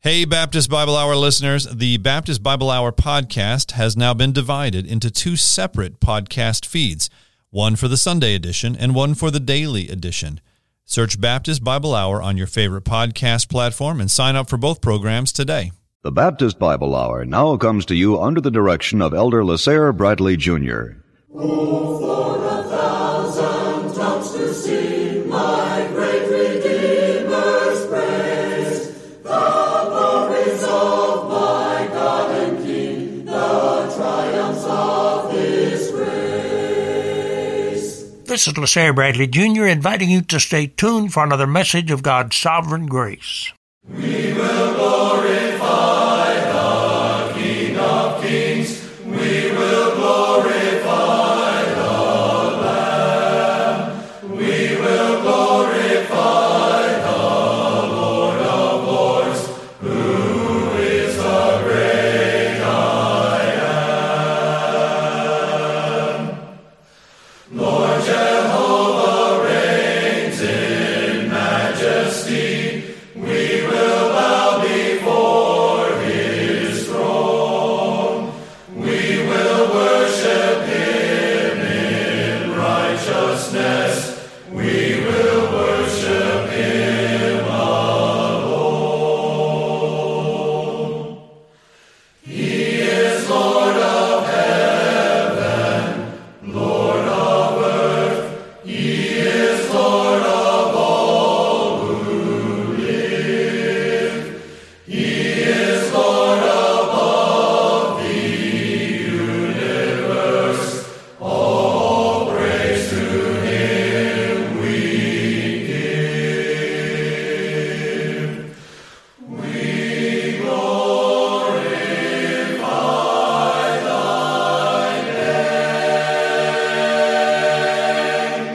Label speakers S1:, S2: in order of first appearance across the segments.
S1: Hey, Baptist Bible Hour listeners. The Baptist Bible Hour podcast has now been divided into two separate podcast feeds, one for the Sunday edition and one for the daily edition. Search Baptist Bible Hour on your favorite podcast platform and sign up for both programs today.
S2: The Baptist Bible Hour now comes to you under the direction of Elder LaSalle Bradley Jr.
S3: Oh, for 1,000 tongues to sing my great Redeemer's praise, the glories of my God and King, the triumphs of His grace.
S4: This is LaSalle Bradley Jr. inviting you to stay tuned for another message of God's sovereign grace.
S3: We will glorify the King of Kings. We will glorify the Lamb. We will glorify the Lord of Lords, who is the great I am. Lord Jehovah reigns in majesty. We will bow before His throne. We will worship Him in righteousness. We will worship Him alone. He is Lord of heaven, Lord of earth. He is Lord of all who live. He is Lord above the universe. All praise to Him we give. We glorify Thy name.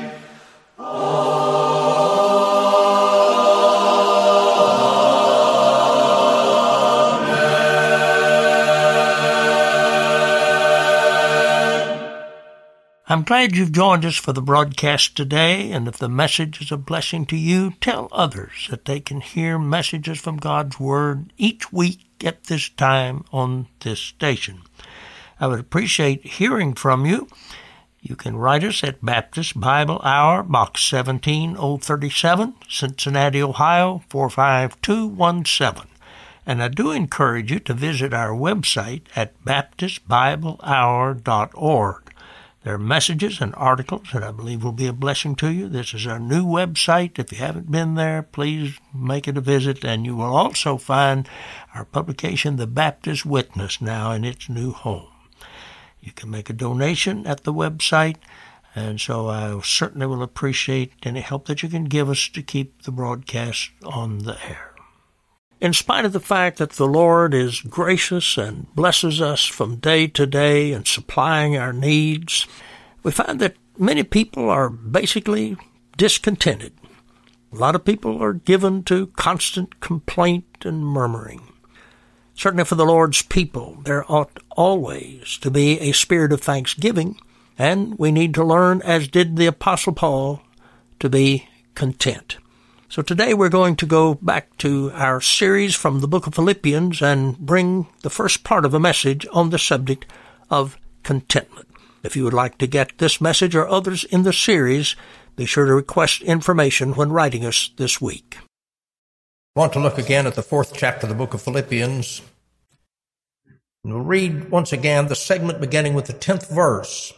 S4: I'm glad you've joined us for the broadcast today, and if the message is a blessing to you, tell others that they can hear messages from God's Word each week at this time on this station. I would appreciate hearing from you. You can write us at Baptist Bible Hour, Box 17037, Cincinnati, Ohio, 45217. And I do encourage you to visit our website at baptistbiblehour.org. There are messages and articles that I believe will be a blessing to you. This is our new website. If you haven't been there, please make it a visit. And you will also find our publication, The Baptist Witness, now in its new home. You can make a donation at the website, and so I certainly will appreciate any help that you can give us to keep the broadcast on the air. In spite of the fact that the Lord is gracious and blesses us from day to day and supplying our needs, we find that many people are basically discontented. A lot of people are given to constant complaint and murmuring. Certainly for the Lord's people, there ought always to be a spirit of thanksgiving, and we need to learn, as did the Apostle Paul, to be content. So today we're going to go back to our series from the book of Philippians and bring the first part of a message on the subject of contentment. If you would like to get this message or others in the series, be sure to request information when writing us this week. I want to look again at the 4th chapter of the book of Philippians. And we'll read once again the segment beginning with the 10th verse.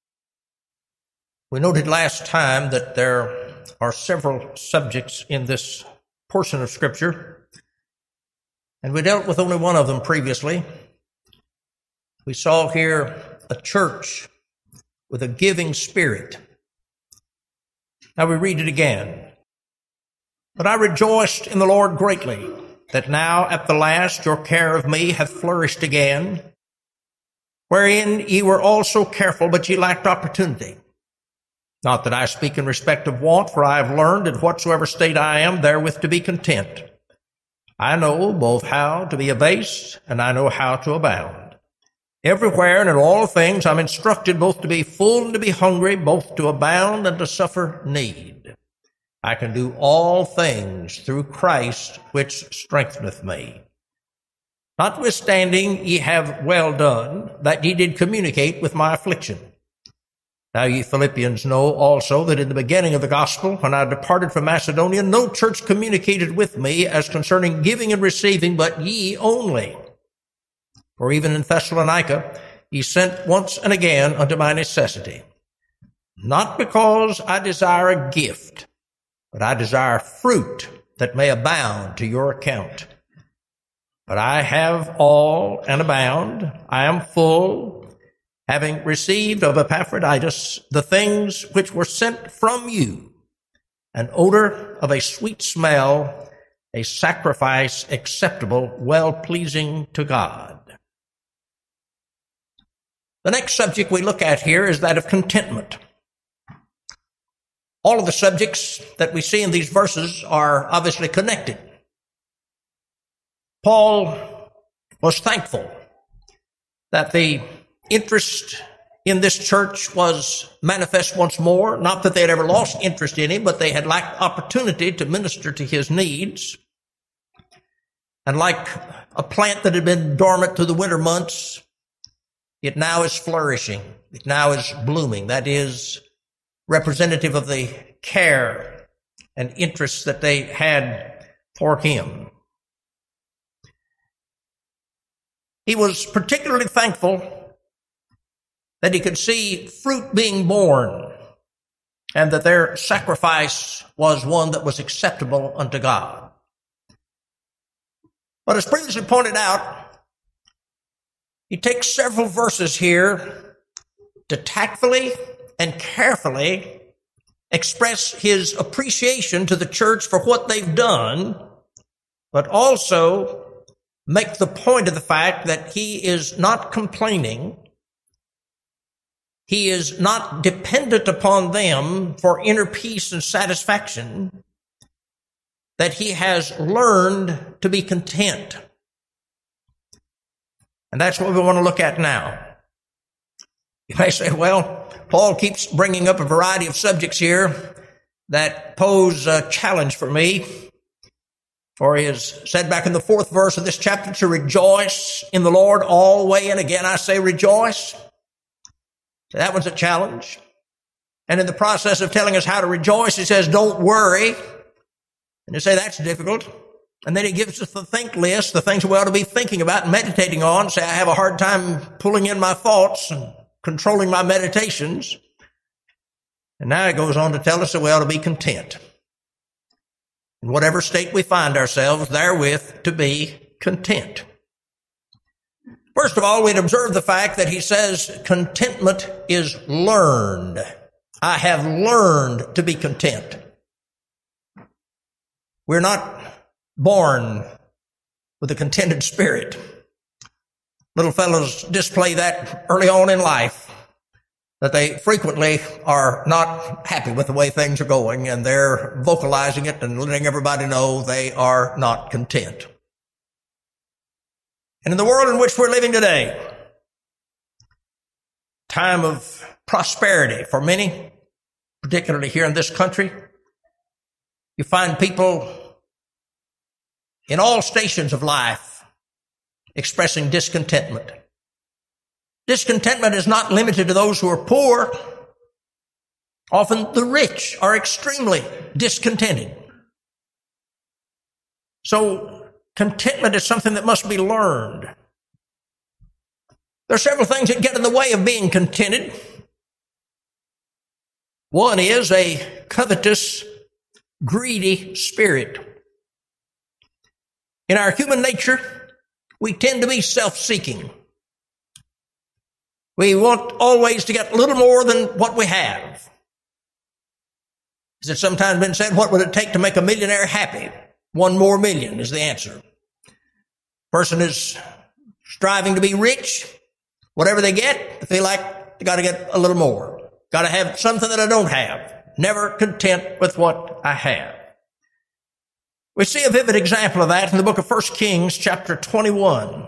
S4: We noted last time that there are several subjects in this portion of Scripture, and we dealt with only one of them previously. We saw here a church with a giving spirit. Now we read it again. But I rejoiced in the Lord greatly, that now at the last your care of me hath flourished again, wherein ye were also careful, but ye lacked opportunity. Not that I speak in respect of want, for I have learned in whatsoever state I am therewith to be content. I know both how to be abased, and I know how to abound. Everywhere and in all things I'm instructed both to be full and to be hungry, both to abound and to suffer need. I can do all things through Christ which strengtheneth me. Notwithstanding, ye have well done, that ye did communicate with my affliction. Now ye Philippians know also that in the beginning of the gospel, when I departed from Macedonia, no church communicated with me as concerning giving and receiving, but ye only. For even in Thessalonica, ye sent once and again unto my necessity. Not because I desire a gift, but I desire fruit that may abound to your account. But I have all and abound. I am full, having received of Epaphroditus the things which were sent from you, an odor of a sweet smell, a sacrifice acceptable, well-pleasing to God. The next subject we look at here is that of contentment. All of the subjects that we see in these verses are obviously connected. Paul was thankful that the interest in this church was manifest once more. Not that they had ever lost interest in him, but they had lacked opportunity to minister to his needs. And like a plant that had been dormant through the winter months, it now is flourishing. It now is blooming. That is representative of the care and interest that they had for him. He was particularly thankful that he could see fruit being born and that their sacrifice was one that was acceptable unto God. But as previously pointed out, he takes several verses here to tactfully and carefully express his appreciation to the church for what they've done, but also make the point of the fact that he is not complaining. He is not dependent upon them for inner peace and satisfaction, that he has learned to be content. And that's what we want to look at now. You may say, well, Paul keeps bringing up a variety of subjects here that pose a challenge for me. For he has said back in the 4th verse of this chapter to rejoice in the Lord always, and again I say rejoice. So that one's a challenge. And in the process of telling us how to rejoice, he says, don't worry. And you say, that's difficult. And then he gives us the think list, the things we ought to be thinking about and meditating on. Say, I have a hard time pulling in my thoughts and controlling my meditations. And now he goes on to tell us that we ought to be content. In whatever state we find ourselves, therewith to be content. First of all, we'd observe the fact that he says contentment is learned. I have learned to be content. We're not born with a contented spirit. Little fellows display that early on in life, that they frequently are not happy with the way things are going, and they're vocalizing it and letting everybody know they are not content. And in the world in which we're living today, time of prosperity for many, particularly here in this country, you find people in all stations of life expressing discontentment. Discontentment is not limited to those who are poor. Often the rich are extremely discontented. So contentment is something that must be learned. There are several things that get in the way of being contented. One is a covetous, greedy spirit. In our human nature, we tend to be self-seeking. We want always to get a little more than what we have. As it's sometimes been said, what would it take to make a millionaire happy? 1 more million is the answer. Person is striving to be rich. Whatever they get, they feel like they got to get a little more. Got to have something that I don't have. Never content with what I have. We see a vivid example of that in the book of 1 Kings, chapter 21.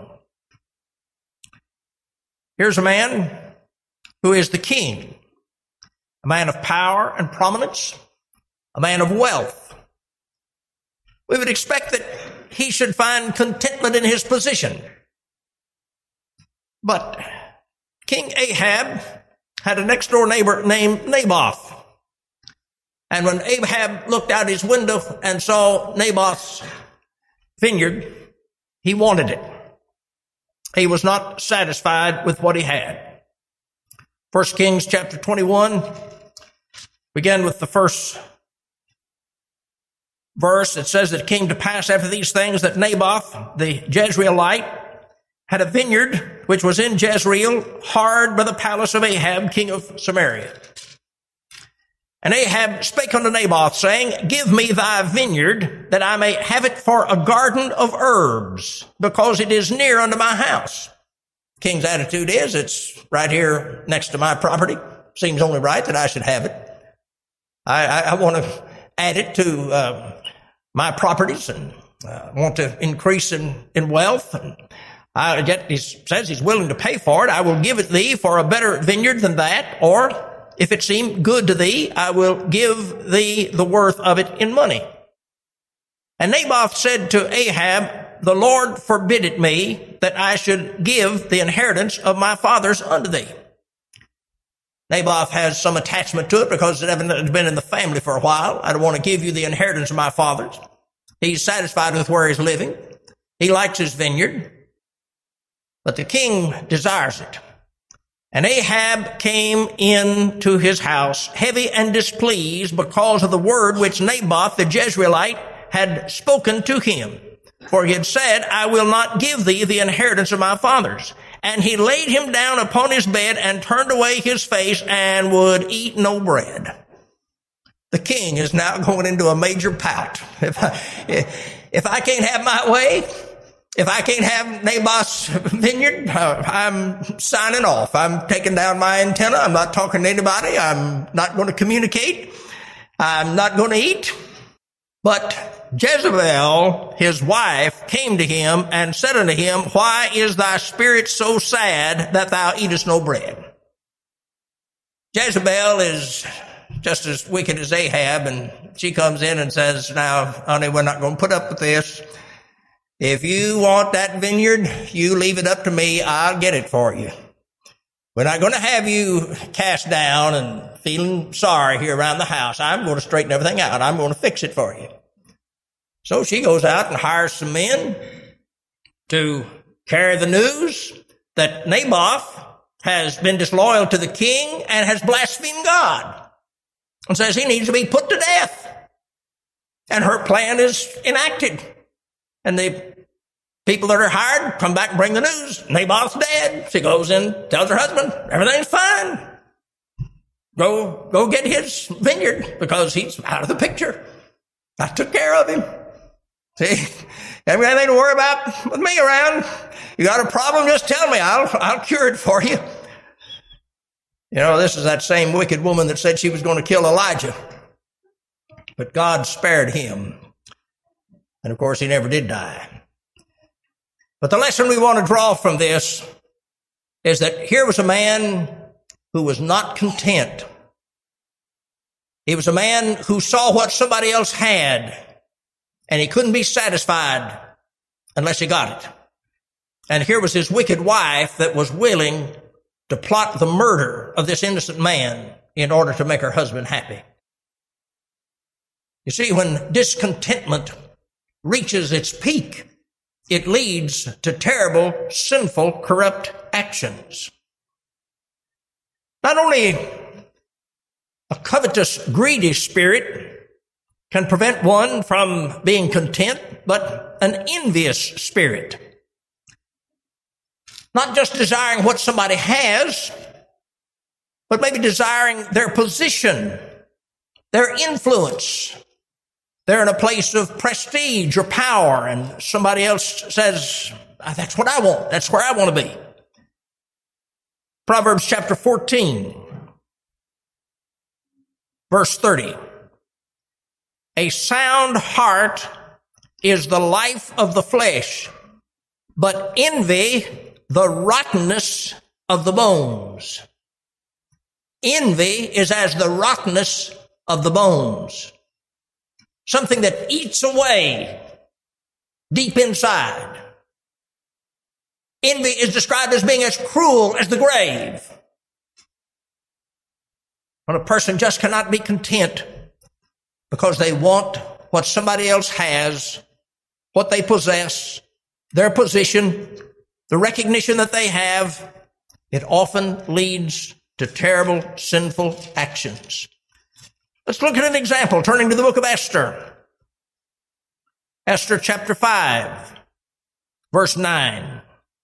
S4: Here's a man who is the king, a man of power and prominence, a man of wealth. We would expect that he should find contentment in his position. But King Ahab had a next-door neighbor named Naboth. And when Ahab looked out his window and saw Naboth's vineyard, he wanted it. He was not satisfied with what he had. 1 Kings chapter 21, begin with the first verse. It says that it came to pass after these things that Naboth, the Jezreelite, had a vineyard which was in Jezreel, hard by the palace of Ahab, king of Samaria. And Ahab spake unto Naboth, saying, Give me thy vineyard, that I may have it for a garden of herbs, because it is near unto my house. King's attitude is, it's right here next to my property. Seems only right that I should have it. I want to add it to my properties, and want to increase in wealth. And yet he says he's willing to pay for it. I will give it thee for a better vineyard than that, or if it seem good to thee, I will give thee the worth of it in money. And Naboth said to Ahab, The Lord forbid it me that I should give the inheritance of my fathers unto thee. Naboth has some attachment to it because it has been in the family for a while. I don't want to give you the inheritance of my fathers. He's satisfied with where he's living. He likes his vineyard. But the king desires it. And Ahab came into his house, heavy and displeased, because of the word which Naboth the Jezreelite had spoken to him. For he had said, I will not give thee the inheritance of my fathers. And he laid him down upon his bed and turned away his face and would eat no bread. The king is now going into a major pout. If I can't have my way, if I can't have Naboth's vineyard, I'm signing off. I'm taking down my antenna. I'm not talking to anybody. I'm not going to communicate. I'm not going to eat. But Jezebel, his wife, came to him and said unto him, Why is thy spirit so sad that thou eatest no bread? Jezebel is just as wicked as Ahab, and she comes in and says, Now, honey, we're not going to put up with this. If you want that vineyard, you leave it up to me. I'll get it for you. We're not going to have you cast down and feeling sorry here around the house. I'm going to straighten everything out. I'm going to fix it for you. So she goes out and hires some men to carry the news that Naboth has been disloyal to the king and has blasphemed God, and says he needs to be put to death. And her plan is enacted. And the people that are hired come back and bring the news. Naboth's dead. She goes in, tells her husband, everything's fine. Go get his vineyard because he's out of the picture. I took care of him. See, haven't got anything to worry about with me around. You got a problem, just tell me. I'll cure it for you. You know, this is that same wicked woman that said she was going to kill Elijah. But God spared him. And of course, he never did die. But the lesson we want to draw from this is that here was a man who was not content. He was a man who saw what somebody else had, and he couldn't be satisfied unless he got it. And here was his wicked wife that was willing to plot the murder of this innocent man in order to make her husband happy. You see, when discontentment reaches its peak, it leads to terrible, sinful, corrupt actions. Not only a covetous, greedy spirit can prevent one from being content, but an envious spirit. Not just desiring what somebody has, but maybe desiring their position, their influence. They're in a place of prestige or power, and somebody else says, that's what I want. That's where I want to be. Proverbs chapter 14, verse 30. A sound heart is the life of the flesh, but envy the rottenness of the bones. Envy is as the rottenness of the bones. Something that eats away deep inside. Envy is described as being as cruel as the grave. When a person just cannot be content because they want what somebody else has, what they possess, their position, the recognition that they have, it often leads to terrible, sinful actions. Let's look at an example, turning to the book of Esther. Esther chapter 5, verse 9.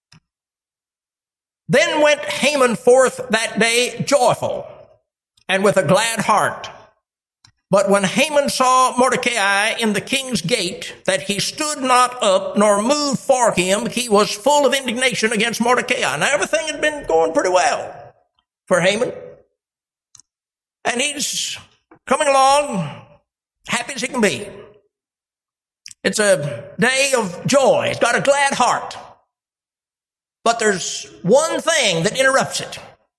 S4: Then went Haman forth that day joyful and with a glad heart. But when Haman saw Mordecai in the king's gate, that he stood not up nor moved for him, he was full of indignation against Mordecai. Now everything had been going pretty well for Haman. And he's coming along happy as he can be. It's a day of joy. He's got a glad heart. But there's one thing that interrupts it.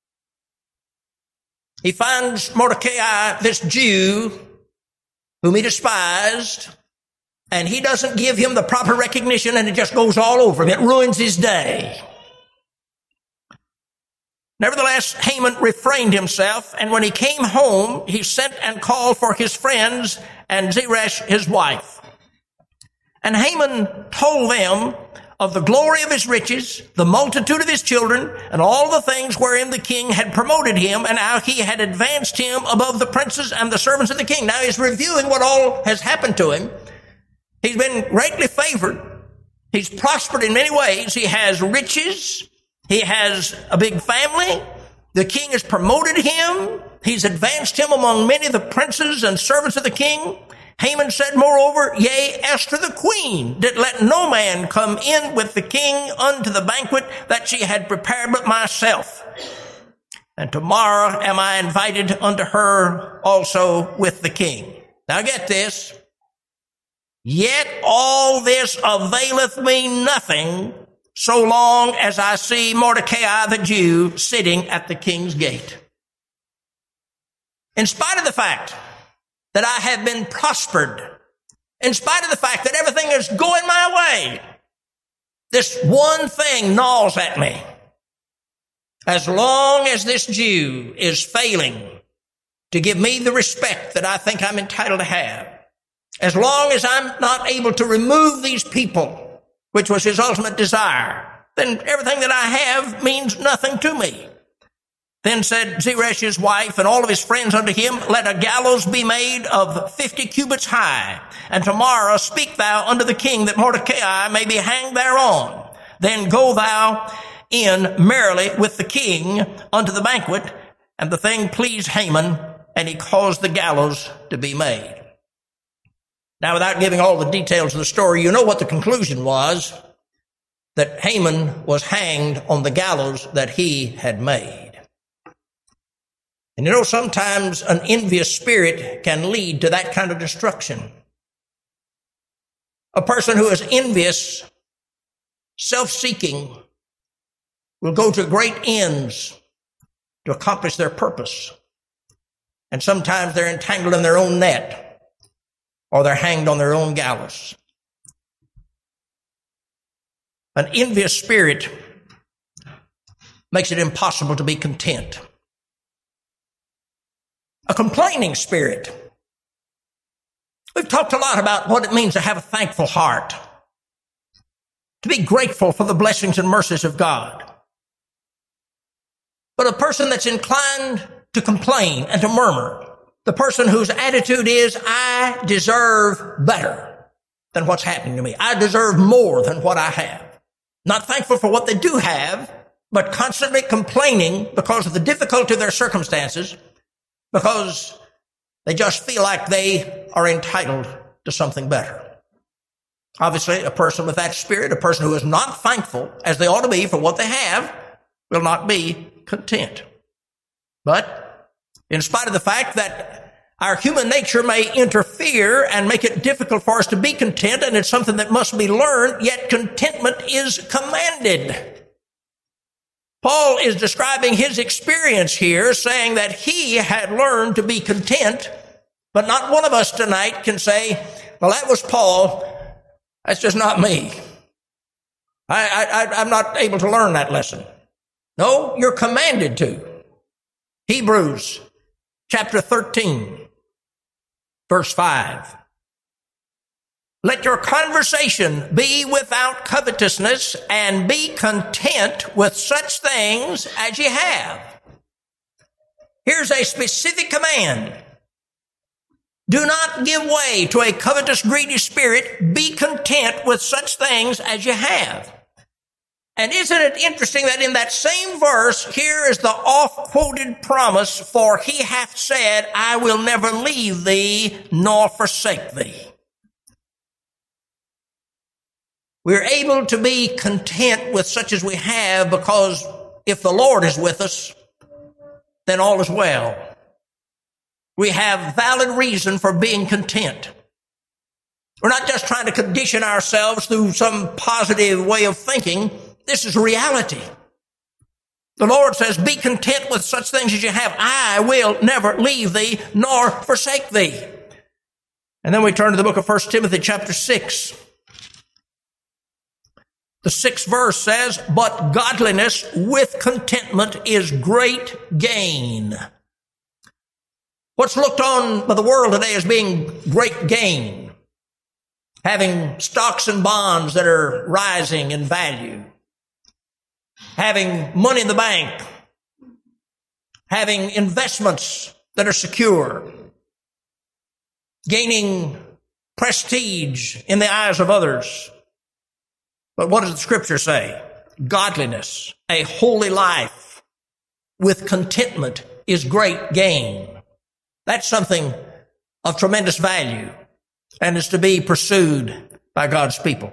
S4: He finds Mordecai, this Jew, whom he despised, and he doesn't give him the proper recognition, and it just goes all over him. It ruins his day. Nevertheless, Haman refrained himself, and when he came home, he sent and called for his friends and Zeresh, his wife. And Haman told them of the glory of his riches, the multitude of his children, and all the things wherein the king had promoted him, and how he had advanced him above the princes and the servants of the king. Now he's reviewing what all has happened to him. He's been greatly favored. He's prospered in many ways. He has riches. He has a big family. The king has promoted him. He's advanced him among many of the princes and servants of the king. Haman said, moreover, yea, Esther the queen did let no man come in with the king unto the banquet that she had prepared but myself. And tomorrow am I invited unto her also with the king. Now get this. Yet all this availeth me nothing, so long as I see Mordecai the Jew sitting at the king's gate. In spite of the fact that I have been prospered, in spite of the fact that everything is going my way, this one thing gnaws at me. As long as this Jew is failing to give me the respect that I think I'm entitled to have, as long as I'm not able to remove these people, which was his ultimate desire, then everything that I have means nothing to me. Then said Zeresh his wife and all of his friends unto him, let a gallows be made of 50 cubits high, and tomorrow speak thou unto the king that Mordecai may be hanged thereon. Then go thou in merrily with the king unto the banquet. And the thing pleased Haman, and he caused the gallows to be made. Now, without giving all the details of the story, you know what the conclusion was, that Haman was hanged on the gallows that he had made. And you know, sometimes an envious spirit can lead to that kind of destruction. A person who is envious, self-seeking, will go to great ends to accomplish their purpose. And sometimes they're entangled in their own net, or they're hanged on their own gallows. An envious spirit makes it impossible to be content. A complaining spirit. We've talked a lot about what it means to have a thankful heart, to be grateful for the blessings and mercies of God. But a person that's inclined to complain and to murmur, the person whose attitude is, I deserve better than what's happening to me. I deserve more than what I have. Not thankful for what they do have, but constantly complaining because of the difficulty of their circumstances, because they just feel like they are entitled to something better. Obviously, a person with that spirit, a person who is not thankful as they ought to be for what they have, will not be content. But in spite of the fact that our human nature may interfere and make it difficult for us to be content, and it's something that must be learned, yet contentment is commanded. Paul is describing his experience here, saying that he had learned to be content, but not one of us tonight can say, well, that was Paul. That's just not me. I'm not able to learn that lesson. No, you're commanded to. Hebrews chapter 13, verse 5. Let your conversation be without covetousness, and be content with such things as ye have. Here's a specific command. Do not give way to a covetous, greedy spirit. Be content with such things as you have. And isn't it interesting that in that same verse, here is the oft-quoted promise, for he hath said, I will never leave thee nor forsake thee. We're able to be content with such as we have, because if the Lord is with us, then all is well. We have valid reason for being content. We're not just trying to condition ourselves through some positive way of thinking. This is reality. The Lord says, be content with such things as you have. I will never leave thee nor forsake thee. And then we turn to the book of 1 Timothy chapter 6. The 6th verse says, but godliness with contentment is great gain. What's looked on by the world today as being great gain? Having stocks and bonds that are rising in value. Having money in the bank. Having investments that are secure. Gaining prestige in the eyes of others. But what does the scripture say? Godliness, a holy life with contentment is great gain. That's something of tremendous value and is to be pursued by God's people.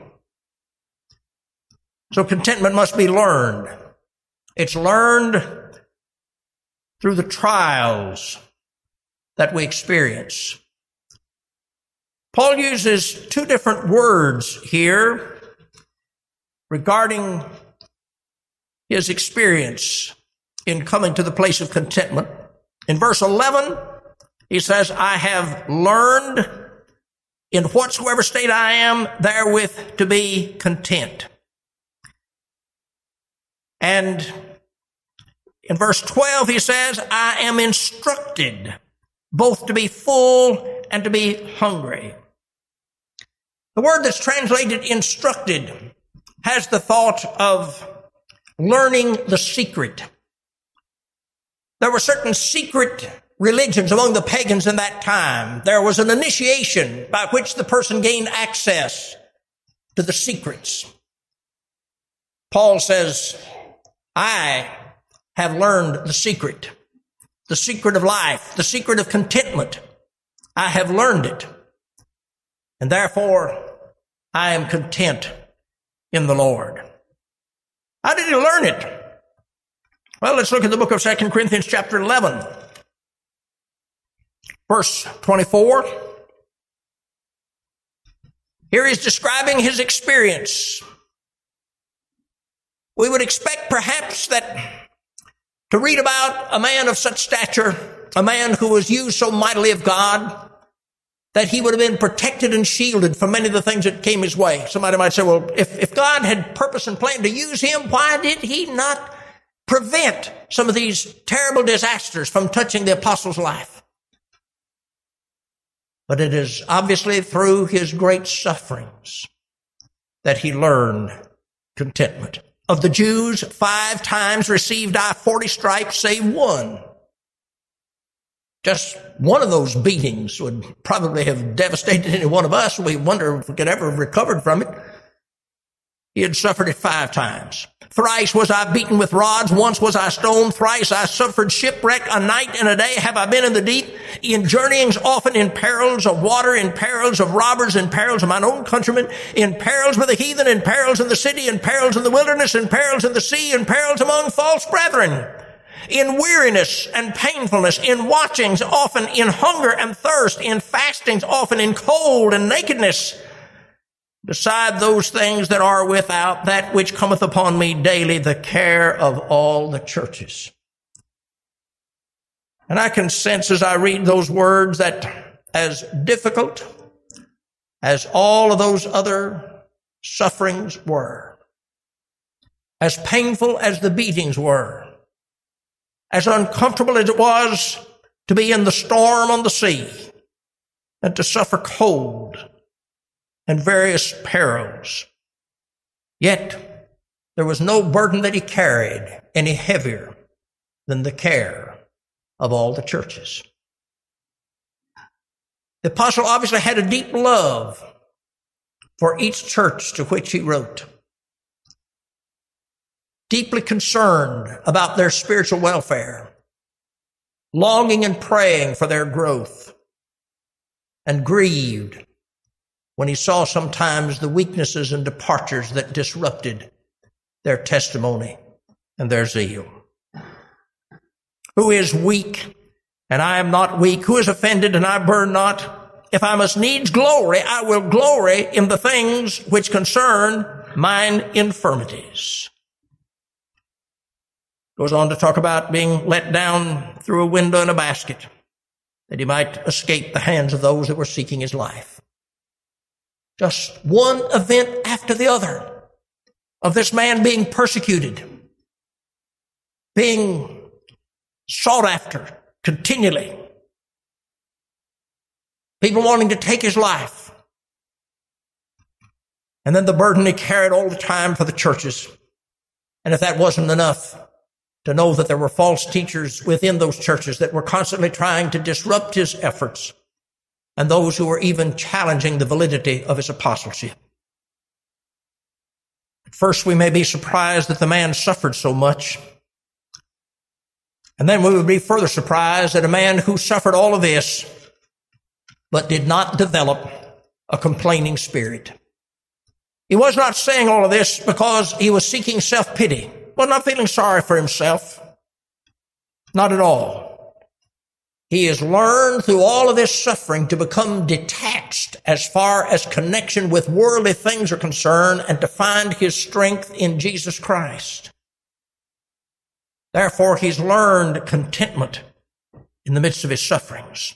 S4: So contentment must be learned. It's learned through the trials that we experience. Paul uses two different words here regarding his experience in coming to the place of contentment. In verse 11, he says, I have learned in whatsoever state I am therewith to be content. And in verse 12, he says, I am instructed both to be full and to be hungry. The word that's translated instructed has the thought of learning the secret. There were certain secret religions among the pagans in that time. There was an initiation by which the person gained access to the secrets. Paul says, I have learned the secret of life, the secret of contentment. I have learned it, and therefore I am content in the Lord. How did he learn it? Well, let's look at the book of 2 Corinthians chapter 11, verse 24. Here he's describing his experience. We would expect perhaps that to read about a man of such stature, a man who was used so mightily of God, that he would have been protected and shielded from many of the things that came his way. Somebody might say, well, if God had purpose and plan to use him, why did he not prevent some of these terrible disasters from touching the apostle's life? But it is obviously through his great sufferings that he learned contentment. Of the Jews, 5 times received I 40 stripes, save one. Just one of those beatings would probably have devastated any one of us. We wonder if we could ever have recovered from it. He had suffered it 5 times. Thrice was I beaten with rods. Once was I stoned. Thrice I suffered shipwreck. A night and a day have I been in the deep. In journeyings often, in perils of water, in perils of robbers, in perils of mine own countrymen, in perils with the heathen, in perils in the city, in perils in the wilderness, in perils in the sea, in perils among false brethren. In weariness and painfulness, in watchings often, in hunger and thirst, in fastings often, in cold and nakedness. Beside those things that are without, that which cometh upon me daily, the care of all the churches. And I can sense as I read those words that as difficult as all of those other sufferings were, as painful as the beatings were, as uncomfortable as it was to be in the storm on the sea and to suffer cold and various perils, yet there was no burden that he carried any heavier than the care of all the churches. The apostle obviously had a deep love for each church to which he wrote, deeply concerned about their spiritual welfare, longing and praying for their growth, and grieved when he saw sometimes the weaknesses and departures that disrupted their testimony and their zeal. Who is weak, and I am not weak? Who is offended, and I burn not? If I must needs glory, I will glory in the things which concern mine infirmities. Goes on to talk about being let down through a window in a basket, that he might escape the hands of those that were seeking his life. Just one event after the other of this man being persecuted, being sought after continually, people wanting to take his life, and then the burden he carried all the time for the churches. And if that wasn't enough, to know that there were false teachers within those churches that were constantly trying to disrupt his efforts, and those who were even challenging the validity of his apostleship. At first, we may be surprised that the man suffered so much. And then we would be further surprised that a man who suffered all of this, but did not develop a complaining spirit. He was not saying all of this because he was seeking self-pity. Was not feeling sorry for himself. Not at all. He has learned through all of this suffering to become detached as far as connection with worldly things are concerned, and to find his strength in Jesus Christ. Therefore, he's learned contentment in the midst of his sufferings.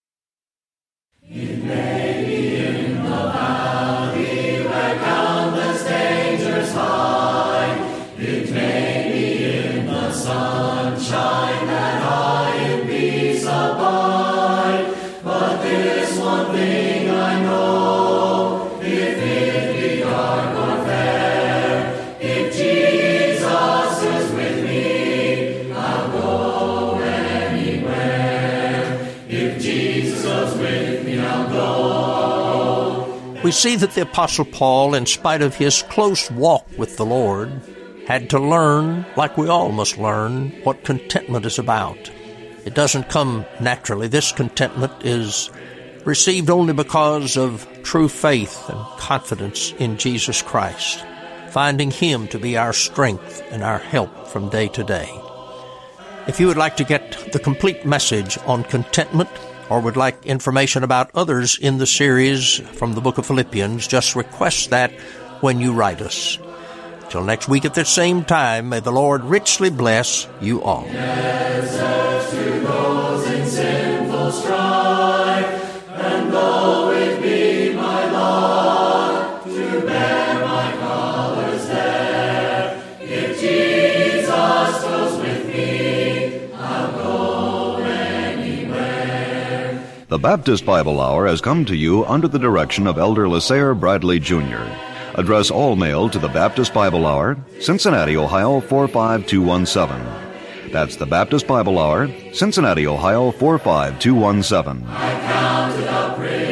S3: It may be in the valley where countless dangers hide. It may be in the sunshine that I in peace abide. But this one thing I know, if it be dark or fair, if Jesus is with me, I'll go anywhere. If Jesus is with me, I'll go.
S4: We see that the Apostle Paul, in spite of his close walk with the Lord, had to learn, like we all must learn, what contentment is about. It doesn't come naturally. This contentment is received only because of true faith and confidence in Jesus Christ, finding Him to be our strength and our help from day to day. If you would like to get the complete message on contentment, or would like information about others in the series from the book of Philippians, just request that when you write us. Till next week at the same time, may the Lord richly bless you all.
S3: Deserts to those in sinful strife, and though it be my lot to bear my colors there, if Jesus goes with me, I'll go anywhere.
S2: The Baptist Bible Hour has come to you under the direction of Elder LaSalle Bradley Jr. Address all mail to the Baptist Bible Hour, Cincinnati, Ohio 45217. That's the Baptist Bible Hour, Cincinnati, Ohio 45217.
S3: I counted up